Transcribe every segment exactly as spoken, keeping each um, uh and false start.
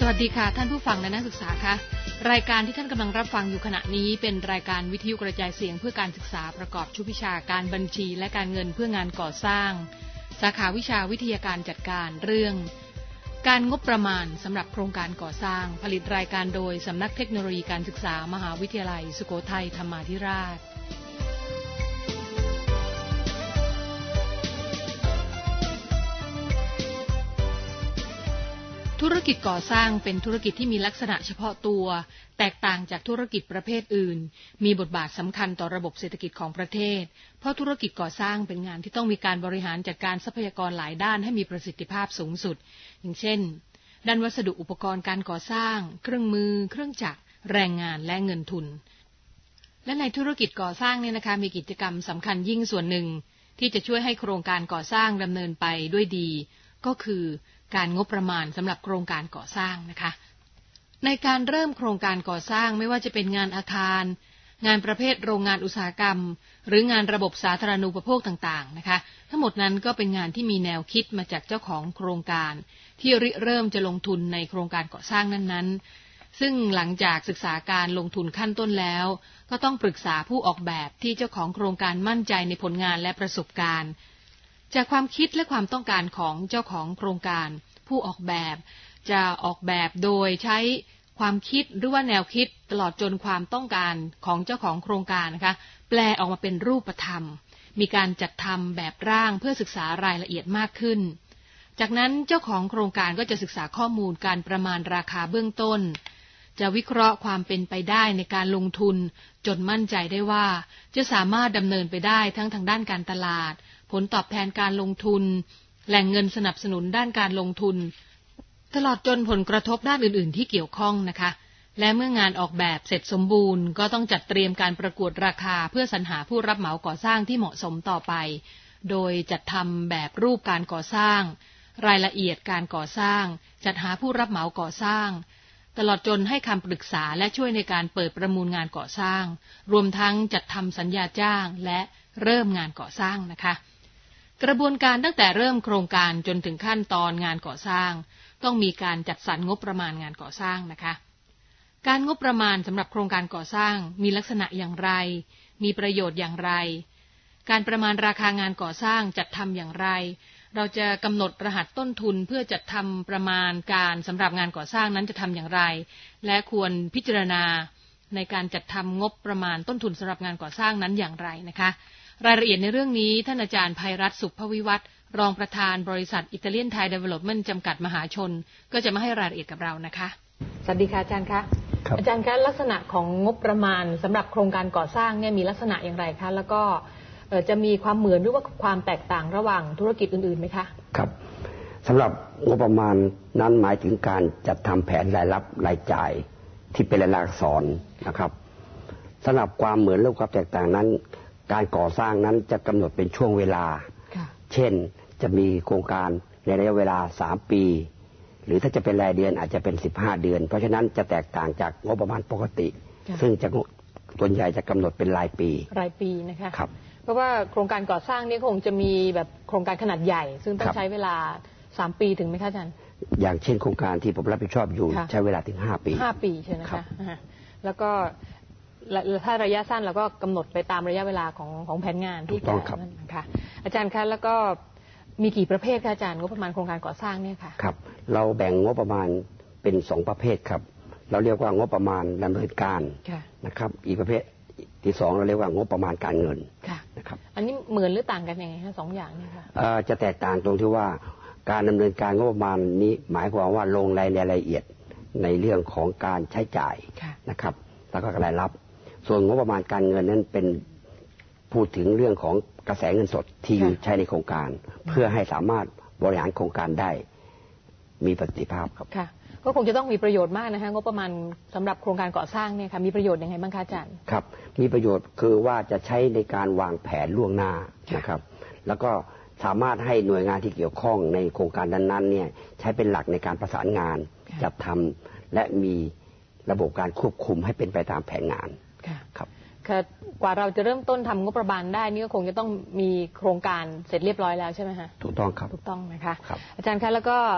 วัสดีค่ะท่านผู้ฟังและนักศึกษาคะรายการที่ท่านกำลังรับฟังอยู่ขณะนี้เป็นรายการวิทยุกระจายเสียงเพื่อการศึกษาประกอบชุดวิชาการบัญชีและการเงินเพื่องานก่อสร้างสาขาวิชาวิทยาการจัดการเรื่องการงบประมาณสำหรับโครงการก่อสร้างผลิตรายการโดยสำนักเทคโนโลยีการศึกษามหาวิทยาลัยสุโขทัยธรรมาธิราชธุรกิจก่อสร้างเป็นธุรกิจที่มีลักษณะเฉพาะตัวแตกต่างจากธุรกิจประเภทอื่นมีบทบาทสำคัญต่อระบบเศรษฐกิจของประเทศเพราะธุรกิจก่อสร้างเป็นงานที่ต้องมีการบริหารจัดการทรัพยากรหลายด้านให้มีประสิทธิภาพสูงสุดอย่างเช่นด้านวัสดุอุปกรณ์การก่อสร้างเครื่องมือเครื่องจักรแรงงานและเงินทุนและในธุรกิจก่อสร้างเนี่ยนะคะมีกิจกรรมสำคัญยิ่งส่วนหนึ่งที่จะช่วยให้โครงการก่อสร้างดำเนินไปด้วยดีก็คือการงบประมาณสำหรับโครงการก่อสร้างนะคะในการเริ่มโครงการก่อสร้างไม่ว่าจะเป็นงานอาคารงานประเภทโรงงานอุตสาหกรรมหรืองานระบบสาธารณูปโภคต่างๆนะคะทั้งหมดนั้นก็เป็นงานที่มีแนวคิดมาจากเจ้าของโครงการที่ริเริ่มจะลงทุนในโครงการก่อสร้างนั้นๆซึ่งหลังจากศึกษาการลงทุนขั้นต้นแล้วก็ต้องปรึกษาผู้ออกแบบที่เจ้าของโครงการมั่นใจในผลงานและประสบการณ์จากความคิดและความต้องการของเจ้าของโครงการผู้ออกแบบจะออกแบบโดยใช้ความคิดหรือว่าแนวคิดตลอดจนความต้องการของเจ้าของโครงการนะคะแปลออกมาเป็นรูปธรรมมีการจัดทำแบบร่างเพื่อศึกษารายละเอียดมากขึ้นจากนั้นเจ้าของโครงการก็จะศึกษาข้อมูลการประมาณราคาเบื้องต้นจะวิเคราะห์ความเป็นไปได้ในการลงทุนจนมั่นใจได้ว่าจะสามารถดำเนินไปได้ทั้งทางด้านการตลาดผลตอบแทนการลงทุนแหล่งเงินสนับสนุนด้านการลงทุนตลอดจนผลกระทบด้านอื่นๆที่เกี่ยวข้องนะคะและเมื่องานออกแบบเสร็จสมบูรณ์ก็ต้องจัดเตรียมการประกวดราคาเพื่อสรรหาผู้รับเหมาก่อสร้างที่เหมาะสมต่อไปโดยจัดทำแบบรูปการก่อสร้างรายละเอียดการก่อสร้างจัดหาผู้รับเหมาก่อสร้างตลอดจนให้คำปรึกษาและช่วยในการเปิดประมูลงานก่อสร้างรวมทั้งจัดทำสัญญาจ้างและเริ่มงานก่อสร้างนะคะกระบวนการตั้งแต่เริ่มโครงการจนถึงขั้นตอนงานก่อสร้างต้องมีการจัดสรรงบประมาณงานก่อสร้างนะคะการงบประมาณสำหรับโครงการก่อสร้างมีลักษณะอย่างไรมีประโยชน์อย่างไรการประมาณราคางานก่อสร้างจัดทำอย่างไรเราจะกำหนดรหัสต้นทุนเพื่อจัดทำประมาณการสำหรับงานก่อสร้างนั้นจะทำอย่างไรและควรพิจารณาในการจัดทำงบประมาณต้นทุนสำหรับงานก่อสร้างนั้นอย่างไรนะคะรายละเอียดในเรื่องนี้ท่านอาจารย์ไพรัตน์สุภวิวัฒน์รองประธานบริษัทอิตาเลียนไทยเดเวลลอปเมนต์จำกัดมหาชนก็จะมาให้รายละเอียดกับเรานะคะสวัสดีค่ะอาจารย์คะอาจารย์คะลักษณะของงบประมาณสำหรับโครงการก่อสร้างเนี่ยมีลักษณะอย่างไรคะแล้วก็จะมีความเหมือนหรือว่าความแตกต่างระหว่างธุรกิจอื่นๆไหมคะครับสำหรับงบประมาณนั้นหมายถึงการจัดทำแผนรายรับรายจ่ายที่เป็นรายลักษณ์อักษรนะครับสำหรับความเหมือนและความแตกต่างนั้นการก่อสร้างนั้นจะกำหนดเป็นช่วงเวลาเช่นจะมีโครงการในระยะเวลาสามปีหรือถ้าจะเป็นรายเดือนอาจจะเป็นสิบห้าเดือนเพราะฉะนั้นจะแตกต่างจากงบประมาณปกติซึ่งจะส่วนใหญ่จะกำหนดเป็นรายปีรายปีนะคะครับเพราะว่าโครงการก่อสร้างนี่คงจะมีแบบโครงการขนาดใหญ่ซึ่งต้องใช้เวลาสามปีถึงไหมคะอาจารย์อย่างเช่นโครงการที่ผมรับผิดชอบอยู่ใช้เวลาถึงห้าปีห้าปีใช่ไหมคะแล้วก็ถ้าระยะสั้นเราก็กำหนดไปตามระยะเวลาของของแผนงานที่ต้องครับค่ะอาจารย์คะแล้วก็มีกี่ประเภทคะอาจารย์งบประมาณโครงการก่อสร้างเนี่ยค่ะครับเราแบ่งงบประมาณเป็นสองประเภทครับเราเรียกว่างบประมาณดำเนินการนะครับอีกประเภทที่สองเราเรียกว่างบประมาณการเงินนะครับอันนี้เหมือนหรือต่างกันยังไงคะสองอย่างนี่ค่ะจะแตกต่างตรงที่ว่าการดำเนินการงบประมาณนี้หมายความว่าลงรายละเอียดในเรื่องของการใช้จ่ายนะครับแล้วก็รายรับส่วนงบประมาณการเงินนั้นเป็นพูดถึงเรื่องของกระแสเงินสดที่อยู่ใช้ในโครงการเพื่อให้สามารถบริหารโครงการได้มีประสิทธิภาพครับค่ะก็คงจะต้องมีประโยชน์มากนะคะงบประมาณสำหรับโครงการก่อสร้างเนี่ยค่ะมีประโยชน์ยังไงบ้างคะอาจารย์ครับมีประโยชน์คือว่าจะใช้ในการวางแผนล่วงหน้านะครับแล้วก็สามารถให้หน่วยงานที่เกี่ยวข้องในโครงการนั้นๆเนี่ยใช้เป็นหลักในการประสานงานจัดทำและมีระบบการควบคุมให้เป็นไปตามแผนงานครับกว่าเราจะเริ่มต้นทำงบประมาณได้นี่ก็คงจะต้องมีโครงการเสร็จเรียบร้อยแล้วใช่ไหมคะถูกต้องครับถูกต้องนะคะอาจารย์คะแล้วก็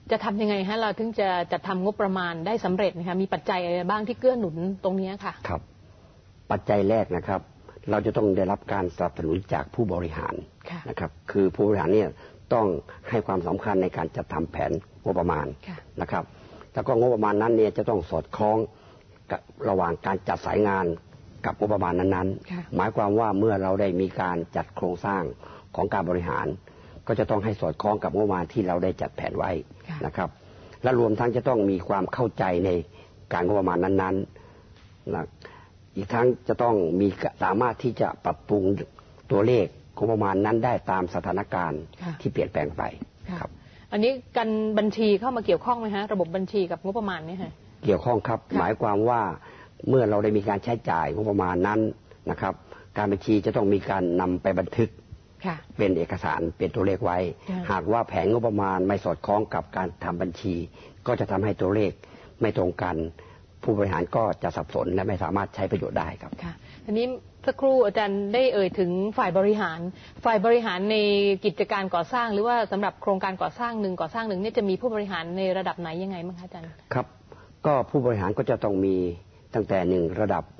จะทำยังไงฮะเราถึงจะจัดทำงบประมาณได้สำเร็จนะคะมีปัจจัยอะไรบ้างที่เกื้อหนุนตรงนี้ค่ะครับปัจจัยแรกนะครับเราจะต้องได้รับการสนับสนุนจากผู้บริหารนะครับคือผู้บริหารเนี่ยต้องให้ความสำคัญในการจัดทำแผนงบประมาณนะครับแล้วก็งบประมาณนั้นเนี่ยจะต้องสอดคล้องกับระหว่างการจัดสายงานกับงบประมาณนั้นๆหมายความว่าเมื่อเราได้มีการจัดโครงสร้างของการบริหารก็จะต้องให้สอดคล้องกับงบประมาณที่เราได้จัดแผนไว้นะครับและรวมทั้งจะต้องมีความเข้าใจในการงบประมาณนั้นๆนะอีกทั้งจะต้องมีสามารถที่จะปรับปรุงตัวเลขงบประมาณนั้นได้ตามสถานการณ์ที่เปลี่ยนแปลงไปครับอันนี้การบัญชีเข้ามาเกี่ยวข้องไหมฮะระบบบัญชีกับงบประมาณนี่ฮะเกี่ยวข้องครับหมายความว่าเมื่อเราได้มีการใช้จ่ายงบประมาณนั้นนะครับการบัญชีจะต้องมีการนำไปบันทึกเป็นเอกสารเป็นตัวเลขไว้หากว่าแผนงบประมาณไม่สอดคล้องกับการทำบัญชีก็จะทำให้ตัวเลขไม่ตรงกันผู้บริหารก็จะสับสนและไม่สามารถใช้ประโยชน์ได้ครับค่ะทีนี้สักครู่อาจารย์ได้เอ่ยถึงฝ่ายบริหารฝ่ายบริหารในกิจการก่อสร้างหรือว่าสำหรับโครงการก่อสร้างหนึ่งก่อสร้างหนึ่งนี่จะมีผู้บริหารในระดับไหนยังไงบ้างคะอาจารย์ครับก็ผู้บริหารก็จะต้องมีตั้งแต่หนึ่งระดับ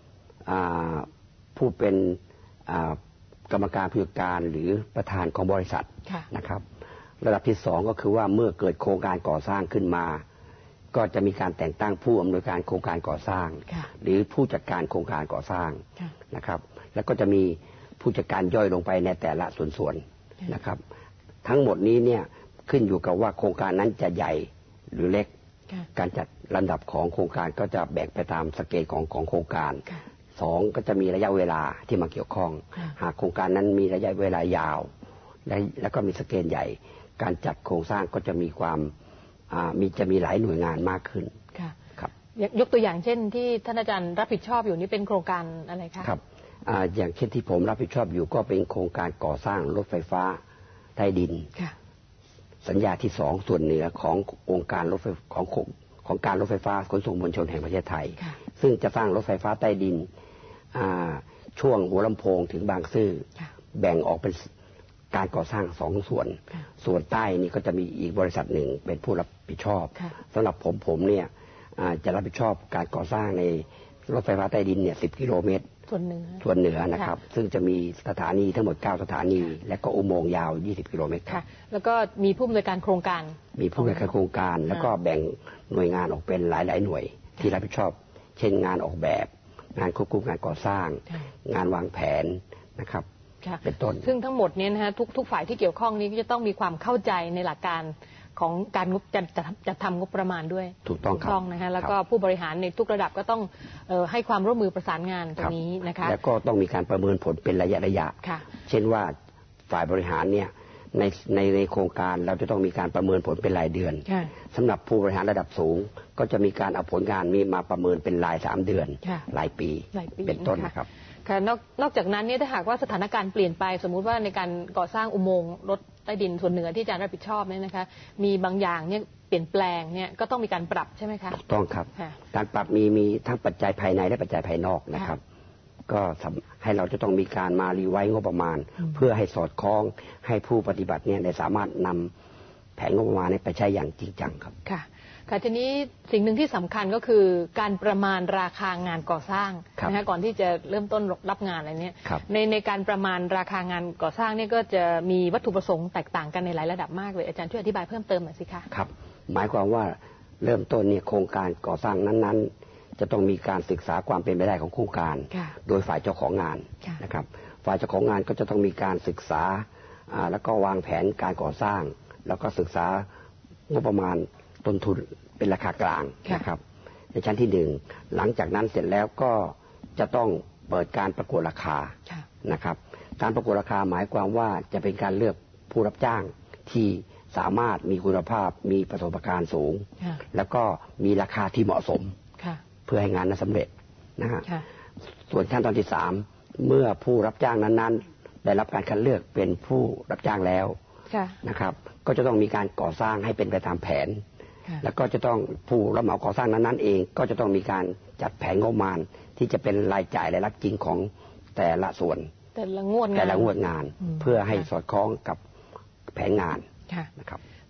ผู้เป็นกรรมการผู้จัดการหรือประธานของบริษัทนะครับระดับที่สองก็คือว่าเมื่อเกิดโครงการก่อสร้างขึ้นมาก็จะมีการแต่งตั้งผู้อำนวยการโครงการก่อสร้างหรือผู้จัดการโครงการก่อสร้างนะครับแล้วก็จะมีผู้จัดการย่อยลงไปในแต่ละส่วนๆนะครับทั้งหมดนี้เนี่ยขึ้นอยู่กับว่าโครงการนั้นจะใหญ่หรือเล็กการจัดลำดับของโครงการก็จะแบ่งไปตามสเกลของของโครงการสองก็จะมีระยะเวลาที่มาเกี่ยวข้องหากโครงการนั้นมีระยะเวลายาวและแล้วก็มีสเกลใหญ่การจัดโครงสร้างก็จะมีความมีจะมีหลายหน่วยงานมากขึ้นครับยกตัวอย่างเช่นที่ท่านอาจารย์รับผิดชอบอยู่นี่เป็นโครงการอะไรคะครับอย่างเช่นที่ผมรับผิดชอบอยู่ก็เป็นโครงการก่อสร้างรถไฟฟ้าใต้ดินสัญญาที่สองส่วนเหนือขององค์การรถไฟของของการรถไฟฟ้าขนส่งมวลชนแห่งประเทศไทยซึ่งจะสร้างรถไฟฟ้าใต้ดินช่วงหัวลำโพงถึงบางซื่อแบ่งออกเป็นการก่อสร้างสองส่วนส่วนใต้นี่ก็จะมีอีกบริษัทหนึ่งเป็นผู้รับผิดชอบสำหรับผมผมเนี่ยจะรับผิดชอบการก่อสร้างในรถไฟฟ้าใต้ดินเนี่ยสิบกิโลเมตรส่วนเหนือส่วนเหนือนะครับซึ่งจะมีสถานีทั้งหมดเก้าสถานีและก็อุโมงค์ยาวยี่สิบกิโลเมตรค่ะแล้วก็มีผู้อำนวยการโครงการมีผู้อำนวยการโครงการแล้วก็แบ่งหน่วยงานออกเป็นหลายๆหน่วยที่รับผิดชอบเช่นงานออกแบบงานควบคุมงานก่อสร้างงานวางแผนนะครับเป็นต้นซึ่งทั้งหมดนี้นะฮะทุกทุกฝ่ายที่เกี่ยวข้องนี้ก็จะต้องมีความเข้าใจในหลักการของการงบจัดจัดทำงบประมาณด้วยถูกต้องครับนะฮะแล้วก็ผู้บริหารในทุกระดับก็ต้องเอ่อให้ความร่วมมือประสานงานตรงนี้นะคะแล้วก็ต้องมีการประเมินผลเป็นระยะระยะเช่นว่าฝ่ายบริหารเนี่ยในในในโครงการเราจะต้องมีการประเมินผลเป็นรายเดือนสำหรับผู้บริหารระดับสูงก็จะมีการเอาผลงานมีมาประเมินเป็นรายสามเดือนรายปีเป็นต้นนะครับค่ะนอกนอกจากนั้นเนี่ยถ้าหากว่าสถานการณ์เปลี่ยนไปสมมุติว่าในการก่อสร้างอุโมงค์รถใต้ดินส่วนเหนือที่อาจารย์รับผิดชอบเนี่ยนะคะมีบางอย่างเนี่ยเปลี่ยนแปลงเนี่ยก็ต้องมีการปรับใช่ไหมคะถูกต้องครับการปรับมีมีทั้งปัจจัยภายในและปัจจัยภายนอกนะครับก็ให้เราจะต้องมีการมารีไวซ์งบประมาณเพื่อให้สอดคล้องให้ผู้ปฏิบัติเนี่ยได้สามารถนำแผนงบประมาณไปใช้อย่างจริงจังครับค่ะค่ะทีนี้สิ่งหนึ่งที่สำคัญก็คือการประมาณราคางานก่อสร้างนะคะก่อนที่จะเริ่มต้นรับงานอะไรเนี้ยในในการประมาณราคางานก่อสร้างเนี่ยก็จะมีวัตถุประสงค์แตกต่างกันในหลายระดับมากเลยอาจารย์ช่วยอธิบายเพิ่มเติมหน่อยสิคะครับหมายความว่าเริ่มต้นเนี่ยโครงการก่อสร้างนั้นๆจะต้องมีการศึกษาความเป็นไปได้ของโครงการโดยฝ่ายเจ้าของงานนะครับฝ่ายเจ้าของงานก็จะต้องมีการศึกษาแล้วก็วางแผนการก่อสร้างแล้วก็ศึกษางบประมาณต้นทุนเป็นราคากลางนะครับในชั้นที่หนึ่งหลังจากนั้นเสร็จแล้วก็จะต้องเปิดการประกวดราคานะครับการประกวดราคาหมายความว่าจะเป็นการเลือกผู้รับจ้างที่สามารถมีคุณภาพมีประสบการณ์สูงแล้วก็มีราคาที่เหมาะสมเพื่อให้งานนั้นสำเร็จนะฮะส่วนขั้นตอนที่สามเมื่อผู้รับจ้างนั้นๆได้รับการคัดเลือกเป็นผู้รับจ้างแล้วนะครับก็จะต้องมีการก่อสร้างให้เป็นไปตามแผนแล้วก็จะต้องผู้รับเหมาก่อสร้างนั้นๆเองก็จะต้องมีการจัดแผนงบประมาณที่จะเป็นรายจ่ายรายรับจริงของแต่ละส่วนแต่ละงวดงานแต่ละงวดงานเพื่อให้สอดคล้องกับแผนงานนะครับ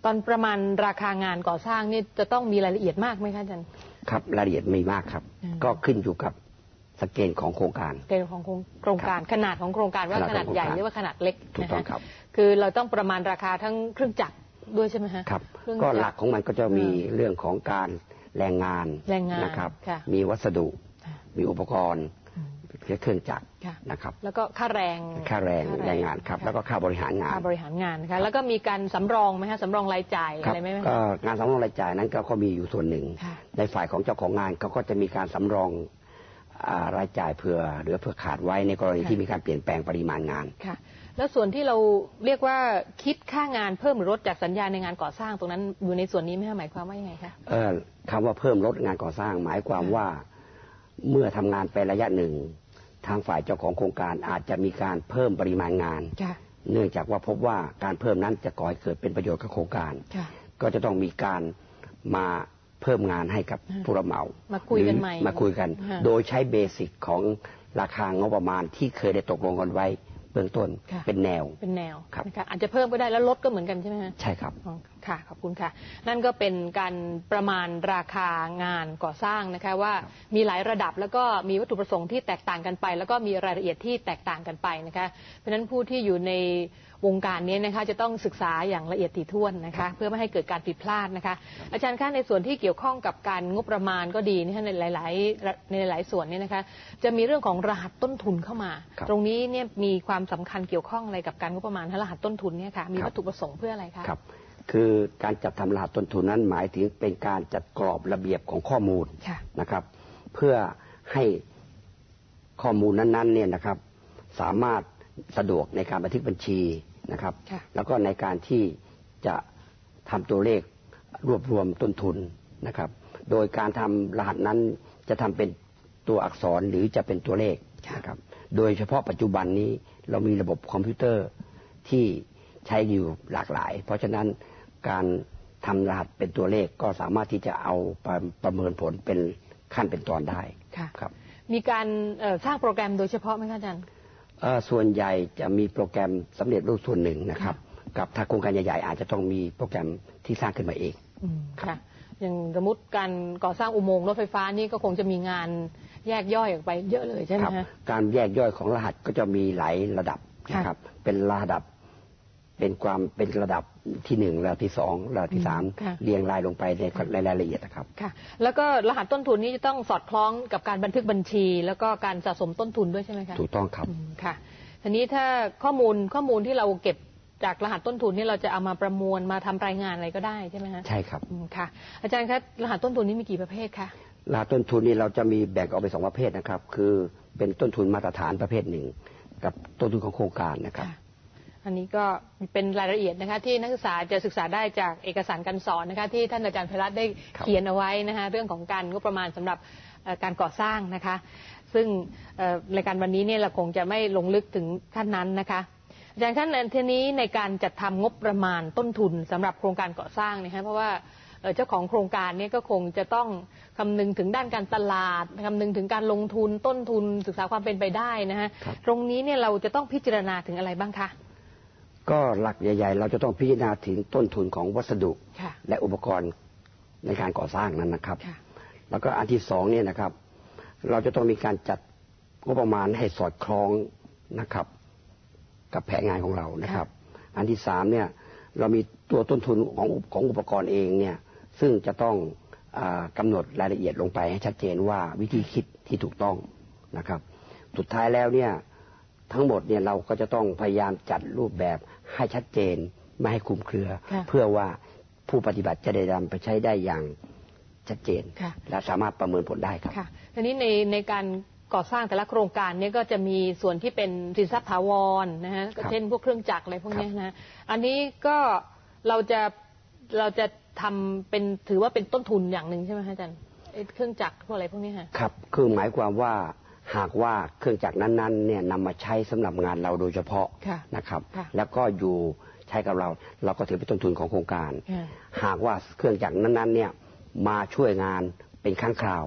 ตอนประมาณราคางานก่อสร้างนี่จะต้องมีรายละเอียดมากไหมคะอาจารย์ครับรายละเอียดไม่มากครับก็ขึ้นอยู่กับสเกลของโครงการสเกลของโครงการขนาดของโครงการว่าขนาดใหญ่หรือว่าขนาดเล็กถูกต้องครับคือเราต้องประมาณราคาทั้งเครื่องจักรด้วยใช่ไหมฮะครับก็หลักของมันก็จะมีเรื่องของการแรงงานแรงงานนะครับมีวัสดุมีอุปกรณ์เครื่องจักรนะครับแล้วก็ค่าแรงค่าแรงแรงงานครับแล้วก็ค่าบริหารงานค่าบริหารงานนะคะแล้วก็มีการสำรองไหมฮะสำรองรายจ่ายอะไรไหมก็งานสำรองรายจ่ายนั้นก็มีอยู่ส่วนหนึ่งในฝ่ายของเจ้าของงานเขาก็จะมีการสำรองรายจ่ายเผื่อหรือเผื่อขาดไว้ในกรณีที่มีการเปลี่ยนแปลงปริมาณงานค่ะแล้วส่วนที่เราเรียกว่าคิดค่างานเพิ่มหรือลดจากสัญญาในงานก่อสร้างตรงนั้นอยู่ในส่วนนี้ไหมคะหมายความว่ายังไงคะเออคำว่าเพิ่มลดงานก่อสร้างหมายความว่าเมื่อทำงานไประยะหนึ่งทางฝ่ายเจ้าของโครงการอาจจะมีการเพิ่มปริมาณงานเนื่องจากว่าพบว่าการเพิ่มนั้นจะก่อให้เกิดเป็นประโยชน์กับโครงการก็จะต้องมีการมาเพิ่มงานให้กับผู้รับเหมามาคุยกันใหม่มาคุยกันโดยใช้เบสิกของราคางบประมาณที่เคยได้ตกลงกันไว้เบื้องต้นเป็นแนวเป็นแนวนะคะอาจจะเพิ่มก็ได้แล้วลดก็เหมือนกันใช่ไหมฮะใช่ครับค่ะขอบคุณค่ะนั่นก็เป็นการประมาณราคางานก่อสร้างนะคะว่ามีหลายระดับแล้วก็มีวัตถุประสงค์ที่แตกต่างกันไปแล้วก็มีรายละเอียดที่แตกต่างกันไปนะคะเพราะฉะนั้นผู้ที่อยู่ในวงการนี้นะคะจะต้องศึกษาอย่างละเอียดถี่ถ้วนนะคะเพื่อไม่ให้เกิดการผิดพลาดนะคะอาจารย์คะในส่วนที่เกี่ยวข้องกับการงบประมาณก็ดีนะคะในหลายๆในหลายส่วนนี้นะคะจะมีเรื่องของรหัสต้นทุนเข้ามาตรงนี้เนี่ยมีความสำคัญเกี่ยวข้องอะไรกับการงบประมาณรหัสต้นทุนเนี่ยค่ะมีวัตถุประสงค์เพื่ออะไรคะครับคือการจัดทำรหัสต้นทุนนั้นหมายถึงเป็นการจัดกรอบระเบียบของข้อมูลนะครับเพื่อให้ข้อมูลนั้นๆเนี่ยนะครับสามารถสะดวกในการบันทึกบัญชีนะครับแล้วก็ในการที่จะทำตัวเลขรวบรวมต้นทุนนะครับโดยการทำรหัสนั้นจะทำเป็นตัวอักษรหรือจะเป็นตัวเลขนะครับโดยเฉพาะปัจจุบันนี้เรามีระบบคอมพิวเตอร์ที่ใช้อยู่หลากหลายเพราะฉะนั้นการทำรหัสเป็นตัวเลขก็สามารถที่จะเอาประเมินผลเป็นขั้นเป็นตอนได้ครับมีการสร้างโปรแกรมโดยเฉพาะไหมคะอาจารย์ส่วนใหญ่จะมีโปรแกรมสำเร็จรูปส่วนหนึ่งนะครับกับถ้าโครงการใหญ่ๆอาจจะต้องมีโปรแกรมที่สร้างขึ้นมาเองค่ะอย่างสมมติการก่อสร้างอุโมงค์รถไฟฟ้านี่ก็คงจะมีงานแยกย่อยออกไปเยอะเลยใช่ไหมคะการแยกย่อยของรหัสก็จะมีหลายระดับนะครับเป็นระดับเป็นความเป็นระดับที่หนึ่งระดับที่สองระดับที่สามเรียงรายลงไปในรายละเอียดนะครับค่ะแล้วก็รหัสต้นทุนนี้จะต้องสอดคล้องกับการบันทึกบัญชีแล้วก็การสะสมต้นทุนด้วยใช่ไหมคะถูกต้องครับค่ะทีนี้ถ้าข้อมูลข้อมูลที่เราเก็บจากรหัสต้นทุนนี่เราจะเอามาประมวลมาทำรายงานอะไรก็ได้ใช่ไหมคะใช่ครับค่ะอาจารย์ครับรหัสต้นทุนนี้มีกี่ประเภทคะรหัสต้นทุนนี่เราจะมีแบ่งออกเป็นสองประเภทนะครับคือเป็นต้นทุนมาตรฐานประเภทหนึ่งกับต้นทุนของโครงการนะครับอันนี้ก็เป็นรายละเอียดนะคะที่นักศึกษาจะศึกษาได้จากเอกสารการสอนนะคะที่ท่านอาจารย์ไพรัตน์ได้เขียนเอาไว้นะคะเรื่องของการงบประมาณสำหรับการก่อสร้างนะคะซึ่งรายการวันนี้เนี่ยเราคงจะไม่ลงลึกถึงขั้นนั้นนะคะอาจารย์ขั้นทีนี้ในการจัดทำงบประมาณต้นทุนสำหรับโครงการก่อสร้างนะคะเพราะว่าเจ้าของโครงการเนี่ยก็คงจะต้องคำนึงถึงด้านการตลาดคำนึงถึงการลงทุนต้นทุนศึกษาความเป็นไปได้นะฮะตรงนี้เนี่ยเราจะต้องพิจารณาถึงอะไรบ้างคะก็หลักใหญ่ๆเราจะต้องพิจารณาถึงต้นทุนของวัสดุและอุปกรณ์ในการก่อสร้างนั้นนะครับแล้วก็อันที่สองเนี่ยนะครับเราจะต้องมีการจัดงบประมาณให้สอดคล้องนะครับกับแผนงานของเรานะครับอันที่สามเนี่ยเรามีตัวต้นทุนของของอุปกรณ์เองเนี่ยซึ่งจะต้องกำหนดรายละเอียดลงไปให้ชัดเจนว่าวิธีคิดที่ถูกต้องนะครับสุดท้ายแล้วเนี่ยทั้งหมดเนี่ยเราก็จะต้องพยายามจัดรูปแบบให้ชัดเจนไม่ให้คลุมเครือเพื่อว่าผู้ปฏิบัติจะได้นำไปใช้ได้อย่างชัดเจนและสามารถประเมินผลได้ครับค่ะทีนี้ในในการก่อสร้างแต่ละโครงการนี้ก็จะมีส่วนที่เป็นสินทรัพย์ถาวรนะฮะเช่นพวกเครื่องจักรอะไรพวกนี้นะอันนี้ก็เราจะเราจะทำเป็นถือว่าเป็นต้นทุนอย่างหนึ่งใช่ไหมอาจารย์เครื่องจักรพวกอะไรพวกนี้ค่ะครับคือหมายความว่าหากว่าเครื่องจักรนั้นๆเนี่ยนำมาใช้สำหรับงานเราโดยเฉพาะนะครับแล้วก็อยู่ใช้กับเราเราก็ถือเป็นต้นทุนของโครงการหากว่าเครื่องจักรนั้นๆเนี่ยมาช่วยงานเป็นครั้งคราว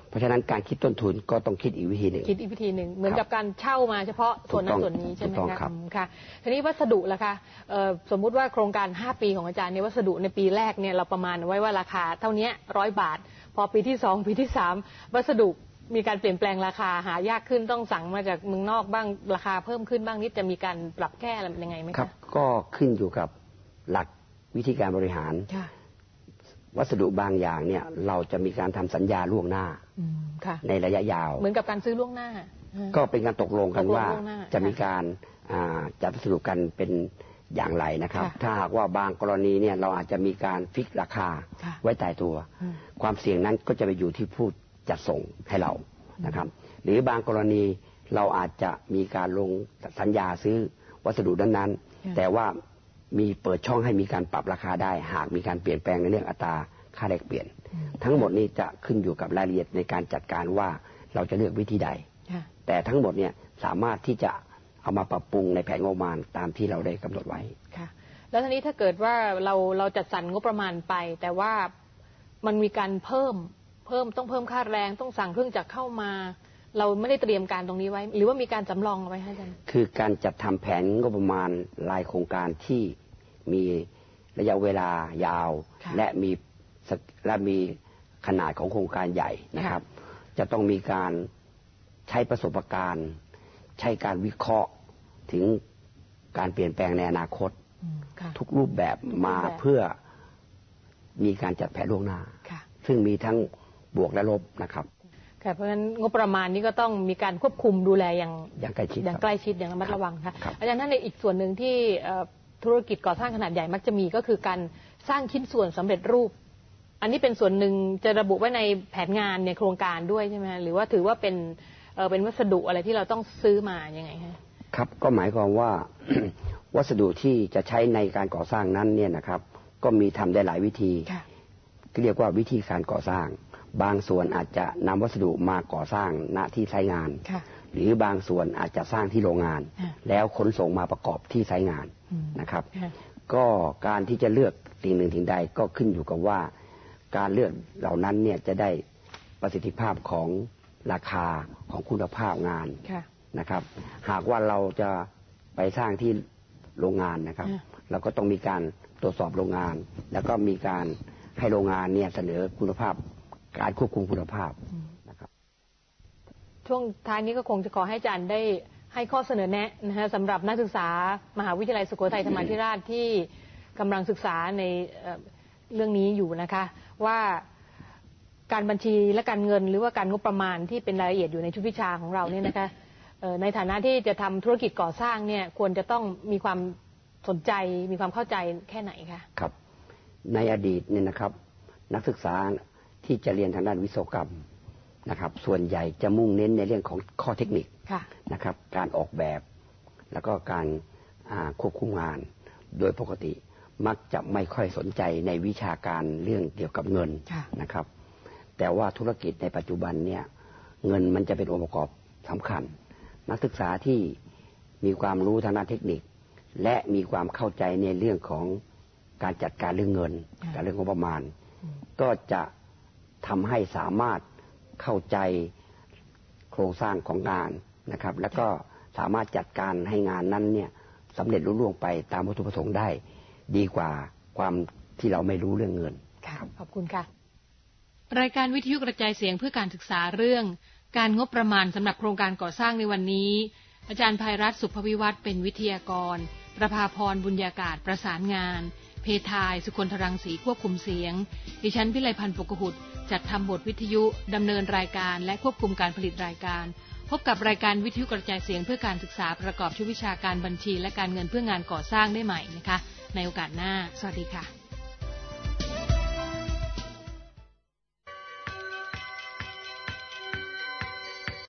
เพราะฉะนั้นการคิดต้นทุนก็ต้องคิดอีกวิธีหนึ่งคิดอีกวิธีหนึ่งเหมือนกับการเช่ามาเฉพาะส่วนนั้นส่วนนี้ใช่ไหมคะค่ะทีนี้วัสดุล่ะคะสมมุติว่าโครงการห้าปีของอาจารย์เนี่ยวัสดุในปีแรกเนี่ยเราประมาณไว้ว่าราคาเท่านี้ร้อยบาทพอปีที่สองปีที่สามวัสดุมีการเปลี่ยนแปลงราคาหายากขึ้นต้องสั่งมาจากเมืองนอกบ้างราคาเพิ่มขึ้นบ้างนี่จะมีการปรับแก้อะไรยังไงไหมครับก็ขึ้นอยู่กับหลักวิธีการบริหารวัสดุบางอย่างเนี่ยเราจะมีการทำสัญญาล่วงหน้าในระยะยาวเหมือนกับการซื้อล่วงหน้าก็เป็นการตกลงกันว่าจะมีการจัดวัสดุกันเป็นอย่างไรนะครับถ้าหากว่าบางกรณีเนี่ยเราอาจจะมีการฟิกราคาไว้ตายตัวความเสี่ยงนั้นก็จะไปอยู่ที่ผู้จัดส่งให้เรานะครับหรือบางกรณีเราอาจจะมีการลงสัญญาซื้อวัสดุนั้นๆแต่ว่ามีเปิดช่องให้มีการปรับราคาได้หากมีการเปลี่ยนแปลงในเรื่องอัตราค่าแลกเปลี่ยนทั้งหมดนี้จะขึ้นอยู่กับรายละเอียดในการจัดการว่าเราจะเลือกวิธีใดแต่ทั้งหมดเนี่ยสามารถที่จะเอามาปรับปรุงในแผนงบประมาณตามที่เราได้กำหนดไว้ค่ะแล้วทีนี้ถ้าเกิดว่าเราเราจัดสรรงบประมาณไปแต่ว่ามันมีการเพิ่มเพิ่มต้องเพิ่มค่าแรงต้องสั่งเครื่องจักรเข้ามาเราไม่ได้เตรียมการตรงนี้ไว้หรือว่ามีการจำลองเอาไว้ให้กันคือการจัดทำแผนงบประมาณรายโครงการที่มีระยะเวลายาวและมีและมีขนาดของโครงการใหญ่นะครับจะต้องมีการใช้ประสบการณ์ใช้การวิเคราะห์ถึงการเปลี่ยนแปลงในอนาคตทุกรูปแบบมาเพื่อมีการจัดแผนล่วงหน้าซึ่งมีทั้งบวกและลบนะครับเพราะฉะนั้นงบประมาณนี้ก็ต้องมีการควบคุมดูแลอย่างอย่างใกล้ชิดอย่างใกล้ชิดอย่างระมัดระวังค่ะอาจารย์ท่านในอีกส่วนหนึ่งที่ธุรกิจก่อสร้างขนาดใหญ่มักจะมีก็คือการสร้างชิ้นส่วนสำเร็จรูปอันนี้เป็นส่วนหนึ่งจะระบุไว้ในแผนงานในโครงการด้วยใช่ไหมหรือว่าถือว่าเป็นเป็นวัสดุอะไรที่เราต้องซื้อมายังไงคะครับก็หมายความว่า วัสดุที่จะใช้ในการก่อสร้างนั้นเนี่ยนะครับก็มีทำได้หลายวิธีเรียกว่าวิธีการก่อสร้างบางส่วนอาจจะนำวัสดุมาก่อสร้างณที่ไซต์งานหรือบางส่วนอาจจะสร้างที่โรงงานแล้วขนส่งมาประกอบที่ไซต์งานนะครับก็การที่จะเลือกสิ่งหนึ่งสิ่งใดก็ขึ้นอยู่กับว่าการเลือกเหล่านั้นเนี่ยจะได้ประสิทธิภาพของราคาของคุณภาพงานนะครับหากว่าเราจะไปสร้างที่โรงงานนะครับเราก็ต้องมีการตรวจสอบโรงงานแล้วก็มีการให้โรงงานเนี่ยเสนอคุณภาพการควบคุมคุณภาพนะครับช่วงท้ายนี้ก็คงจะขอให้อาจารย์ได้ให้ข้อเสนอแนะนะฮะสำหรับนักศึกษามหาวิทยาลัยสุโขทัยธรรมาธิราชที่กำลังศึกษาในเรื่องนี้อยู่นะคะว่าการบัญชีและการเงินหรือว่าการงบประมาณที่เป็นรายละเอียดอยู่ในชุดวิชาของเราเนี่ยนะคะในฐานะที่จะทำธุรกิจก่อสร้างเนี่ยควรจะต้องมีความสนใจมีความเข้าใจแค่ไหนคะครับในอดีตเนี่ยนะครับนักศึกษาที่จะเรียนทางด้านวิศวกรรมนะครับส่วนใหญ่จะมุ่งเน้นในเรื่องของข้อเทคนิคนะครับการออกแบบแล้วก็การควบคุมงานโดยปกติมักจะไม่ค่อยสนใจในวิชาการเรื่องเกี่ยวกับเงินนะครับแต่ว่าธุรกิจในปัจจุบันเนี่ยเงินมันจะเป็นองค์ประกอบสำคัญนักศึกษาที่มีความรู้ทางด้านเทคนิคและมีความเข้าใจในเรื่องของการจัดการเรื่องเงินการเรื่องงบประมาณก็จะทำให้สามารถเข้าใจโครงสร้างของงานนะครับแล้วก็สามารถจัดการให้งานนั้นเนี่ยสำเร็จรุ่งเรืองไปตามวัตถุประสงค์ได้ดีกว่าความที่เราไม่รู้เรื่องเงินค่ะขอบคุณค่ะรายการวิทยุกระจายเสียงเพื่อการศึกษาเรื่องการงบประมาณสำหรับโครงการก่อสร้างในวันนี้อาจารย์ภัยรัตน์สุภวิวัฒน์เป็นวิทยากรประภาพรบุญญากาศประสานงานเพทายสุคนธรังสีควบคุมเสียงดิฉันพิไลพันธ์ปกหุฎจัดทำบทวิทยุดำเนินรายการและควบคุมการผลิตรายการพบกับรายการวิทยุกระจายเสียงเพื่อการศึกษาประกอบชุดวิชาการบัญชีและการเงินเพื่องานก่อสร้างได้ใหม่นะคะในโอกาสหน้าสวัสดีค่ะ